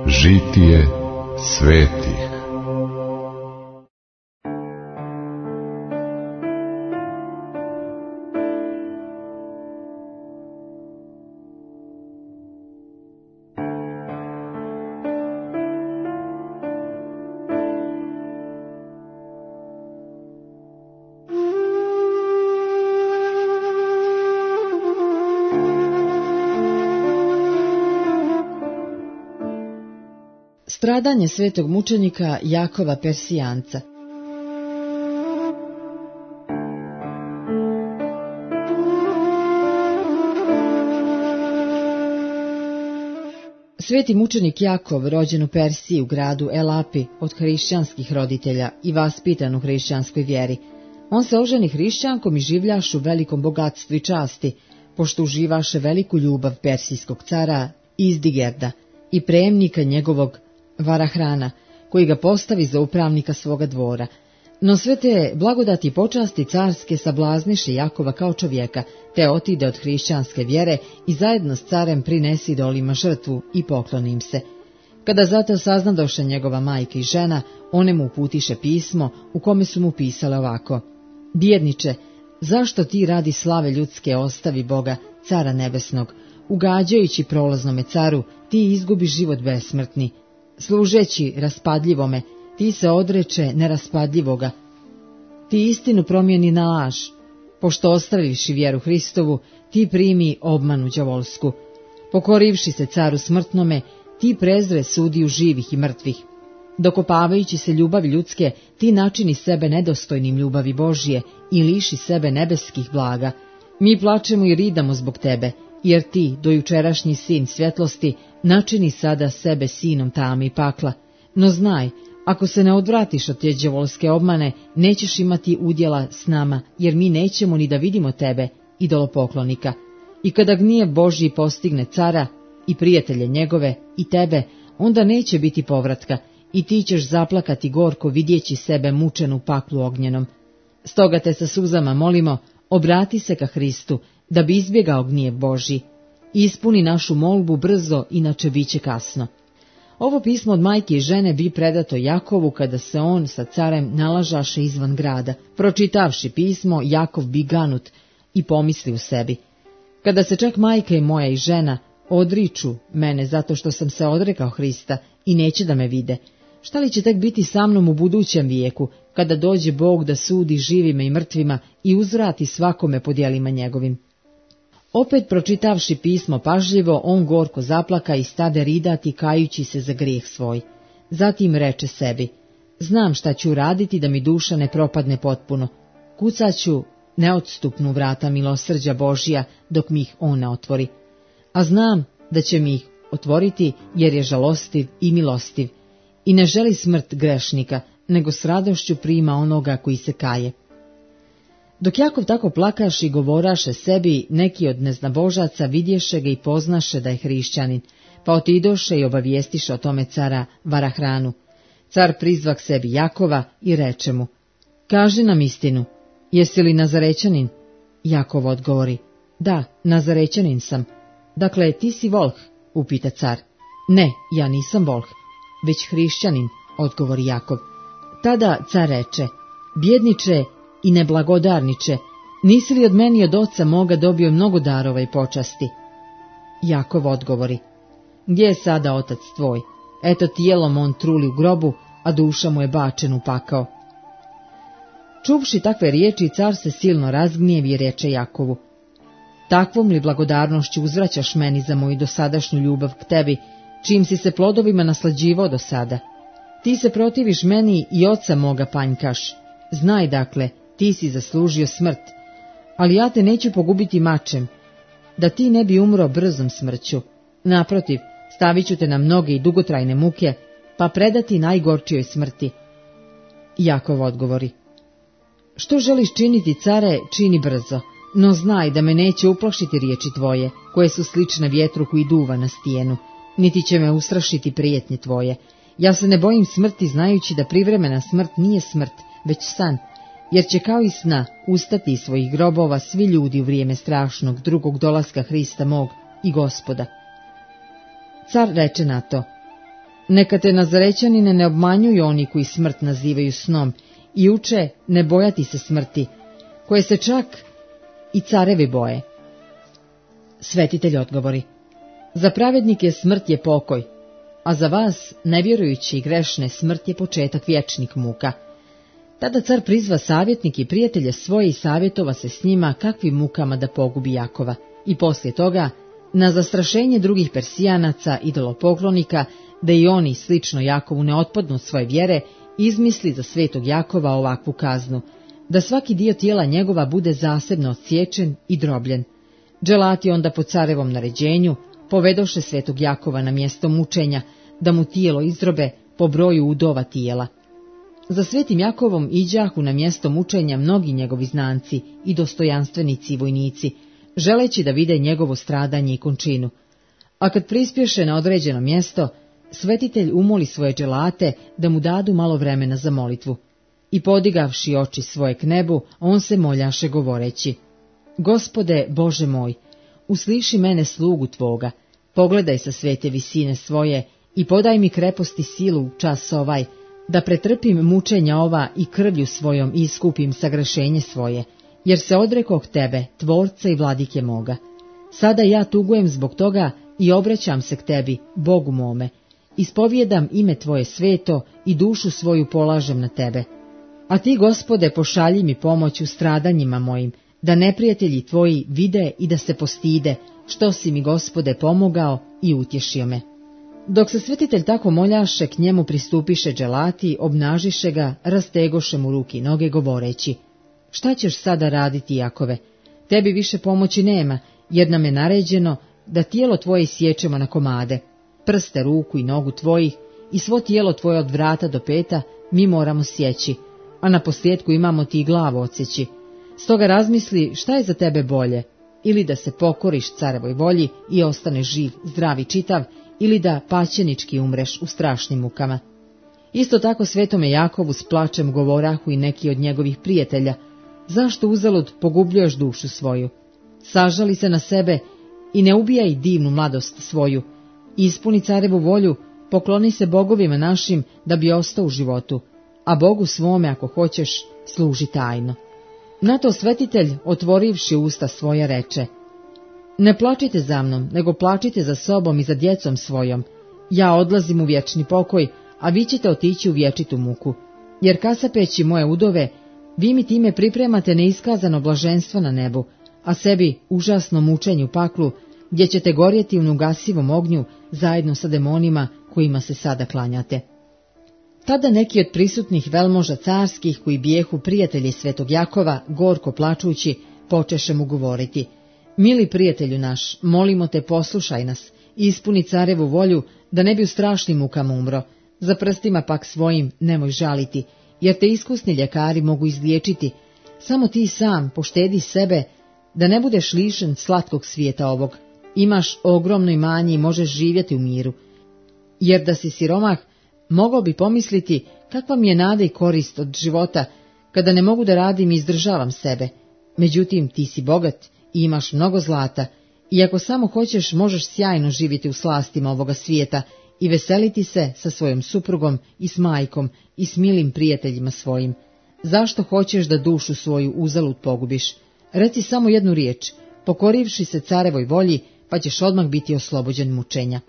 Žitije svetih. Stradanje svetog mučenika Jakova Persijanca. Sveti mučenik Jakov, rođen u Persiji u gradu Elapi od hrišćanskih roditelja i vaspitan u hrišćanskoj vjeri, on se oženi hrišćankom i življaš u velikom bogatstvu i časti, pošto uživaše veliku ljubav persijskog cara Izdigerda i prejemnika njegovog Varahrana, koji ga postavi za upravnika svoga dvora. No sve te blagodati i počasti carske sablazniše Jakova kao čovjeka, te otide od hrišćanske vjere i zajedno s carem prinesi idolima žrtvu i pokloni im se. Kada zato saznadoše njegova majka i žena, one mu uputiše pismo u kome su mu pisale ovako: Bjedniče, zašto ti radi slave ljudske ostavi Boga, cara nebesnog, ugađajući prolaznome caru, ti izgubi život besmrtni. Služeći raspadljivome, ti se odreče neraspadljivoga. Ti istinu promijeni na laž. Pošto ostavivši vjeru Hristovu, ti primi obmanu đavolsku. Pokorivši se caru smrtnome, ti prezre sudiju živih i mrtvih. Dokopavajući se ljubavi ljudske, ti načini sebe nedostojnim ljubavi Božije i liši sebe nebeskih blaga. Mi plačemo i ridamo zbog tebe, jer ti, dojučerašnji sin svjetlosti, načini sada sebe sinom tame i pakla. No znaj, ako se ne odvratiš od te đavolske obmane, nećeš imati udjela s nama, jer mi nećemo ni da vidimo tebe, idolopoklonika. I kada gnjev Božji postigne cara i prijatelje njegove i tebe, onda neće biti povratka, i ti ćeš zaplakati gorko vidjeći sebe mučen u paklu ognjenom. Stoga te sa suzama molimo, obrati se ka Hristu, da bi izbjegao gnjev Božji. Ispuni našu molbu brzo, inače bit će kasno. Ovo pismo od majke i žene bi predato Jakovu kada se on sa carem nalažaše izvan grada. Pročitavši pismo, Jakov bi ganut i pomisli u sebi: kada se čak majka i moja i žena odriču mene zato što sam se odrekao Hrista i neće da me vide, šta li će tek biti sa mnom u budućem vijeku, kada dođe Bog da sudi živima i mrtvima i uzvrati svakome po djelima njegovim. Opet pročitavši pismo pažljivo, on gorko zaplaka i stade ridati kajući se za grijeh svoj. Zatim reče sebi: znam šta ću raditi da mi duša ne propadne potpuno. Kucaću neodstupnu vrata milosrđa Božija dok mi ih on ne otvori. A znam da će mi ih otvoriti jer je žalostiv i milostiv i ne želi smrt grešnika, nego s radošću prima onoga koji se kaje. Dok Jakov tako plakaše i govoraše sebi, neki od neznabožaca vidješe ga i poznaše da je hrišćanin, pa otidoše i obavijestiše o tome cara Varahranu. Car prizvak sebi Jakova i reče mu: kaži nam istinu, jesi li Nazarećanin? Jakov odgovori: da, Nazarećanin sam. Dakle, ti si volh? Upita car. Ne, ja nisam volh, već hrišćanin, odgovori Jakov. Tada car reče: bjedniče i neblagodarniče, nisi li od meni i od oca moga dobio mnogo darova i počasti? Jakov odgovori: gdje je sada otac tvoj? Eto, tijelom on truli u grobu, a duša mu je bačen u pakao. Čuvši takve riječi, car se silno razgnjevi i reče Jakovu: takvom li blagodarnošću uzvraćaš meni za moju dosadašnju ljubav k tebi, čim si se plodovima naslađivao do sada? Ti se protiviš meni i oca moga panjkaš. Znaj dakle, ti si zaslužio smrt, ali ja te neću pogubiti mačem, da ti ne bi umro brzom smrću. Naprotiv, stavit ću te na mnoge i dugotrajne muke, pa predati najgorčijoj smrti. Jakov odgovori: što želiš činiti, care, čini brzo, no znaj da me neće uplašiti riječi tvoje, koje su slične vjetru koji duva na stijenu, niti će me ustrašiti prijetnje tvoje. Ja se ne bojim smrti, znajući da privremena smrt nije smrt, već san, jer će kao i sna ustati iz svojih grobova svi ljudi u vrijeme strašnog drugog dolaska Hrista mog i Gospoda. Car reče na to: Neka te Nazarećanine ne obmanjuju oni koji smrt nazivaju snom i uče ne bojati se smrti, koje se čak i carevi boje. Svetitelj odgovori: za pravednike smrt je pokoj, a za vas, nevjerujući i grešne, smrt je početak vječnih muka. Tada car prizva savjetnike i prijatelje svoje i savjetova se s njima kakvim mukama da pogubi Jakova, i poslije toga, na zastrašenje drugih Persijanaca, idolopoklonika, da i oni, slično Jakovu, ne otpadnu od svoje vjere, izmisli za svetog Jakova ovakvu kaznu, da svaki dio tijela njegova bude zasebno odsječen i drobljen. Dželati onda po carevom naređenju povedoše svetog Jakova na mjesto mučenja, da mu tijelo izdrobe po broju udova tijela. Za svetim Jakovom iđahu na mjesto mučenja mnogi njegovi znanci i dostojanstvenici i vojnici, želeći da vide njegovo stradanje i končinu. A kad prispješe na određeno mjesto, svetitelj umoli svoje dželate da mu dadu malo vremena za molitvu. I podigavši oči svoje k nebu, on se moljaše govoreći: Gospode Bože moj, usliši mene slugu tvoga, pogledaj sa svete visine svoje i podaj mi kreposti silu u čas ovaj, da pretrpim mučenja ova i krvlju svojom iskupim sagrešenje svoje, jer se odrekoh tebe, tvorca i vladike moga. Sada ja tugujem zbog toga i obraćam se k tebi, Bogu mome, ispovijedam ime tvoje sveto i dušu svoju polažem na tebe. A ti, Gospode, pošalji mi pomoć u stradanjima mojim, da neprijatelji tvoji vide i da se postide, što si mi, Gospode, pomogao i utješio me. Dok se svetitelj tako moljaše, k njemu pristupiše dželati, obnažiše ga, rastegoše mu ruke i noge, govoreći: šta ćeš sada raditi, Jakove? Tebi više pomoći nema, jer nam je naređeno da tijelo tvoje isječemo na komade, prste, ruku i nogu tvojih i svo tijelo tvoje od vrata do peta mi moramo sjeći, a na posljedku imamo ti i glavu odsjeći. Stoga razmisli šta je za tebe bolje, ili da se pokoriš carevoj volji i ostaneš živ, zdrav i čitav, ili da paćenički umreš u strašnim mukama. Isto tako svetome Jakovu s plačem govorahu i neki od njegovih prijatelja: zašto uzalud pogubljuješ dušu svoju? Sažali se na sebe i ne ubijaj divnu mladost svoju. Ispuni carevu volju, pokloni se bogovima našim da bi ostao u životu, a Bogu svome, ako hoćeš, služi tajno. Na to svetitelj, otvorivši usta svoja, reče: ne plačite za mnom, nego plačite za sobom i za djecom svojom. Ja odlazim u vječni pokoj, a vi ćete otići u vječitu muku. Jer kasapeći moje udove, vi mi time pripremate neiskazano blaženstvo na nebu, a sebi užasno mučenje u paklu, gdje ćete gorjeti u neugasivom ognju zajedno sa demonima kojima se sada klanjate. Tada neki od prisutnih velmoža carskih, koji bijehu prijatelji svetog Jakova, gorko plačući, počeše mu govoriti: mili prijatelju naš, molimo te, poslušaj nas, ispuni carevu volju, da ne bi u strašnim mukama umro. Za prstima pak svojim nemoj žaliti, jer te iskusni ljekari mogu izliječiti. Samo ti sam poštedi sebe, da ne budeš lišen slatkog svijeta ovog. Imaš ogromno imanje i možeš živjeti u miru. Jer da si siromah, mogao bi pomisliti kakva mi je nada i korist od života, kada ne mogu da radim i izdržavam sebe. Međutim, ti si bogat i imaš mnogo zlata, i ako samo hoćeš, možeš sjajno živjeti u slastima ovoga svijeta i veseliti se sa svojom suprugom i s majkom i s milim prijateljima svojim. Zašto hoćeš da dušu svoju uzalud pogubiš? Reci samo jednu riječ, pokorivši se carevoj volji, pa ćeš odmah biti oslobođen mučenja.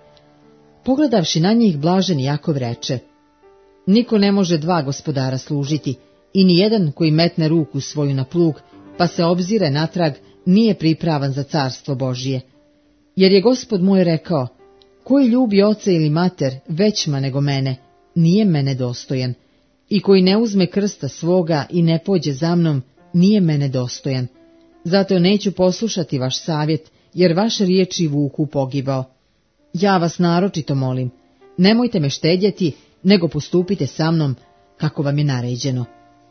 Pogledavši na njih, blaženi Jakov reče: niko ne može dva gospodara služiti, i ni jedan koji metne ruku svoju na plug, pa se obzire natrag, nije pripravan za carstvo Božije. Jer je Gospod moj rekao: koji ljubi oca ili mater većma nego mene, nije mene dostojan, i koji ne uzme krsta svoga i ne pođe za mnom, nije mene dostojan. Zato neću poslušati vaš savjet, jer vaše riječi vuku pogibao. Ja vas naročito molim, nemojte me štedjeti, nego postupite sa mnom kako vam je naređeno.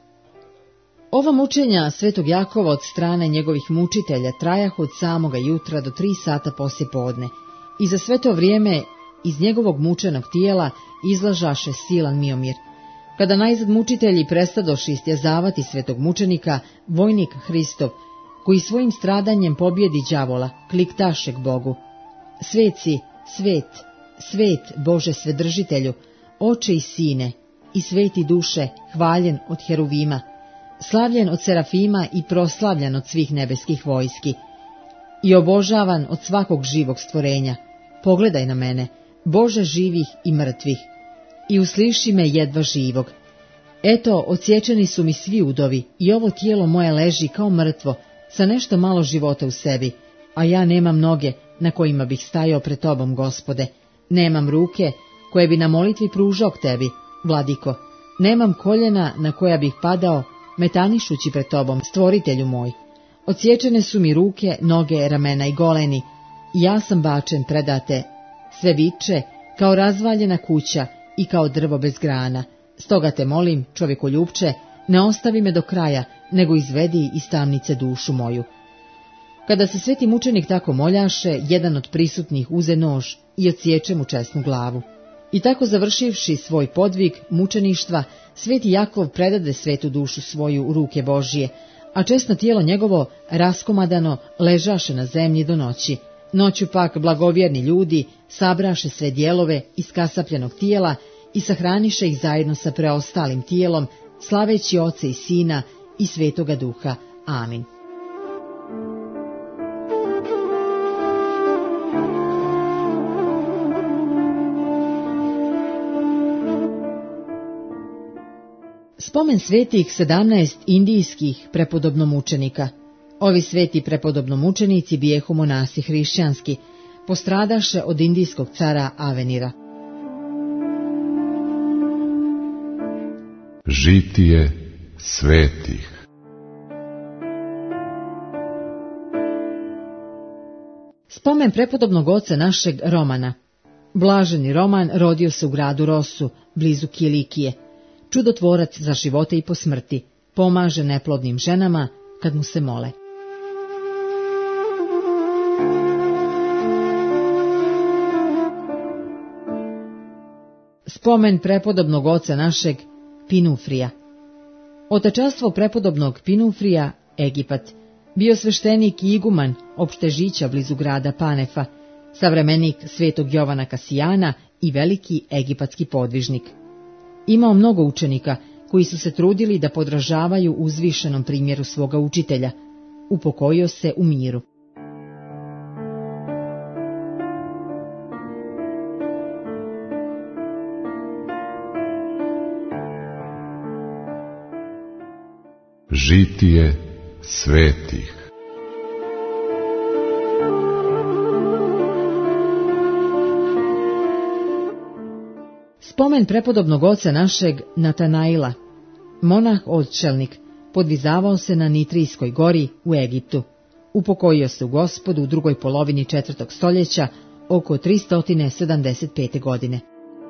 Ova mučenja svetog Jakova od strane njegovih mučitelja trajahu od samoga jutra do 3 sata poslije podne, i za sve to vrijeme iz njegovog mučenog tijela izlažaše silan miomir. Kada najzad mučitelji prestadoši istjezavati svetog mučenika, vojnik Hristov, koji svojim stradanjem pobjedi đavola, kliktaše k Bogu: svet si, svet, svet Bože Svedržitelju, Oče i Sine, i sveti duše, hvaljen od heruvima, slavljen od serafima i proslavljan od svih nebeskih vojski, i obožavan od svakog živog stvorenja. Pogledaj na mene, Bože živih i mrtvih, i usliši me jedva živog. Eto, odsječeni su mi svi udovi, i ovo tijelo moje leži kao mrtvo, sa nešto malo života u sebi, a ja nemam noge na kojima bih stajao pred tobom, Gospode, nemam ruke koje bi na molitvi pružao k tebi, Vladiko, nemam koljena na koja bih padao, metanišući pred tobom, stvoritelju moj. Odsječene su mi ruke, noge, ramena i goleni, i ja sam bačen predate, sve viče, kao razvaljena kuća i kao drvo bez grana. Stoga te molim, čovjekoljupče, ne ostavi me do kraja, nego izvedi iz tamnice dušu moju. Kada se sveti mučenik tako moljaše, jedan od prisutnih uze nož i odsječe mu česnu glavu. I tako završivši svoj podvig mučeništva, sveti Jakov predade svetu dušu svoju u ruke Božije, a česno tijelo njegovo raskomadano ležaše na zemlji do noći. Noću pak blagovjerni ljudi sabraše sve dijelove iz kasapljenog tijela i sahraniše ih zajedno sa preostalim tijelom, slaveći Oca i Sina i Svetoga Duha. Amin. Spomen svetih 17 indijskih prepodobnomučenika. Ovi sveti prepodobnomučenici bijehu monasi hrišćanski, postradaše od indijskog cara Avenira. Žitije svetih. Spomen prepodobnog oca našeg Romana. Blaženi Roman rodio se u gradu Rosu, blizu Kilikije. Čudotvorac za živote i po smrti, pomaže neplodnim ženama kad mu se mole. Spomen prepodobnog oca našeg Pinufrija. Otečastvo prepodobnog Pinufrija, Egipat, bio sveštenik i iguman opštežića blizu grada Panefa, savremenik svetog Jovana Kasijana i veliki egipatski podvižnik. Imao mnogo učenika koji su se trudili da podražavaju uzvišenom primjeru svoga učitelja. Upokojio se u miru. Žitije svetih. Spomen prepodobnog oca našeg Natanaila. Monah odčelnik, podvizavao se na Nitrijskoj gori u Egiptu. Upokojio se u Gospodu u drugoj polovini 4. stoljeća, oko 375. godine.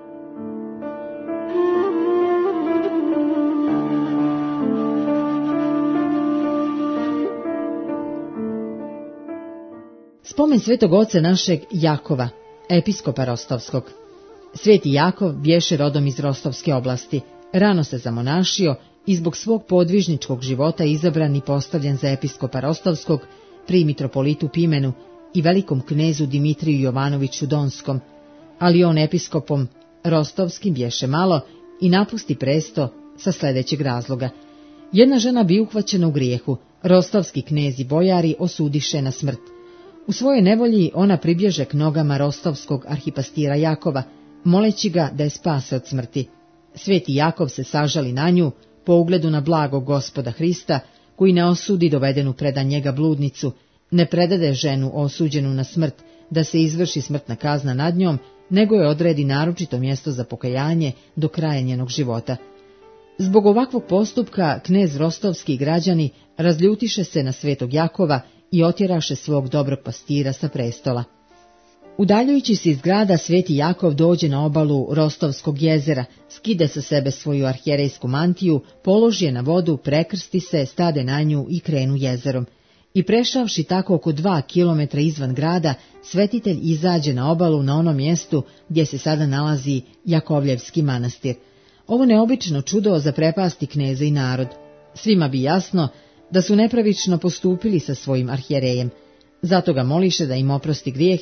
Spomen svetog oca našeg Jakova, episkopa Rostovskog. Sveti Jakov bješe rodom iz Rostovske oblasti, rano se zamonašio i zbog svog podvižničkog života izabran i postavljen za episkopa Rostovskog pri mitropolitu Pimenu i velikom knezu Dimitriju Jovanoviću Donskom, ali on episkopom Rostovskim bješe malo i napusti presto sa sljedećeg razloga. Jedna žena bi uhvaćena u grijehu, rostovski knez i bojari osudiše na smrt. U svojoj nevolji ona pribježe k nogama rostovskog arhipastira Jakova, moleći ga da je spase od smrti. Sveti Jakov se sažali na nju po ugledu na blago Gospoda Hrista, koji ne osudi dovedenu predan njega bludnicu, ne predade ženu osuđenu na smrt da se izvrši smrtna kazna nad njom, nego je odredi naročito mjesto za pokajanje do kraja njenog života. Zbog ovakvog postupka knez rostovski i građani razljutiše se na svetog Jakova i otjeraše svog dobrog pastira sa prestola. Udaljujući se iz grada, sveti Jakov dođe na obalu Rostovskog jezera, skide sa sebe svoju arhijerejsku mantiju, položi je na vodu, prekrsti se, stade na nju i krenu jezerom. I prešavši tako oko 2 kilometra izvan grada, svetitelj izađe na obalu na onom mjestu gdje se sada nalazi Jakovljevski manastir. Ovo neobično čudo zaprepasti kneza i narod. Svima bi jasno da su nepravično postupili sa svojim arhijerejem. Zato ga moliše da im oprosti grijehe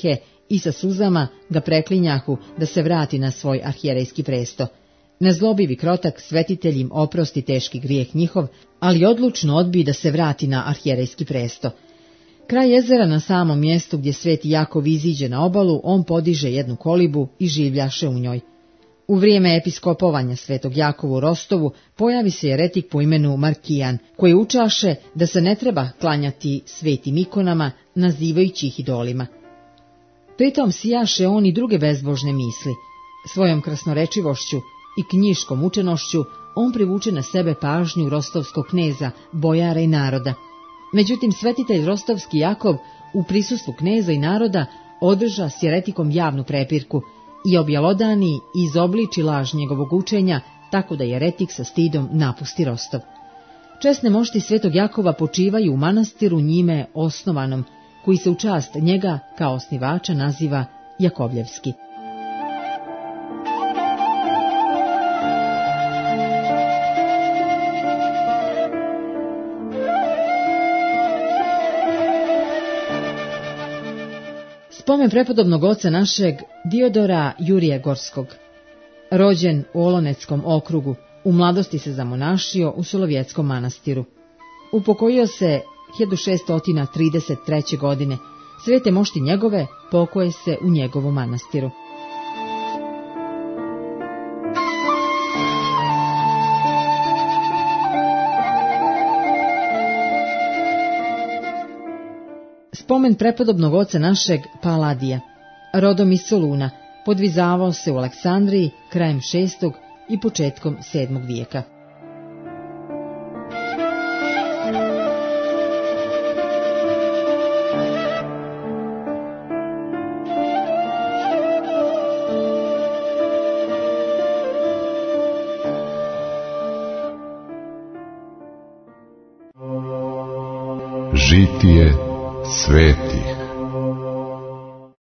i sa suzama ga preklinjahu da se vrati na svoj arhijerejski presto. Nezlobiv i krotak svetitelj im oprosti teški grijeh njihov, ali odlučno odbije da se vrati na arhijerejski presto. Kraj jezera, na samom mjestu gdje sveti Jakov iziđe na obalu, on podiže jednu kolibu i življaše u njoj. U vrijeme episkopovanja svetog Jakova u Rostovu pojavi se jeretik po imenu Markijan, koji učaše da se ne treba klanjati svetim ikonama, nazivajući ih idolima. Pritom sijaše on i druge bezbožne misli. Svojom krasnorečivošću i knjiškom učenošću on privuče na sebe pažnju rostovskog kneza, bojara i naroda. Međutim, svetitelj rostovski Jakov u prisustvu kneza i naroda održa s jeretikom javnu prepirku i objelodani i izobliči laž njegovog učenja, tako da jeretik sa stidom napusti Rostov. Česne mošti svetog Jakova počivaju u manastiru njime osnovanom, koji se u čast njega kao osnivača naziva Jakovljevski. Spomen prepodobnog oca našeg Diodora Jurija Gorskog. Rođen u Oloneckom okrugu, u mladosti se zamonašio u Solovjetskom manastiru. Upokojio se 1633. godine. Svete mošti njegove pokoje se u njegovom manastiru. Spomen prepodobnog oca našeg Paladija, rodom iz Soluna, podvizavao se u Aleksandriji krajem 6. i početkom 7. vijeka. Žitije svetih.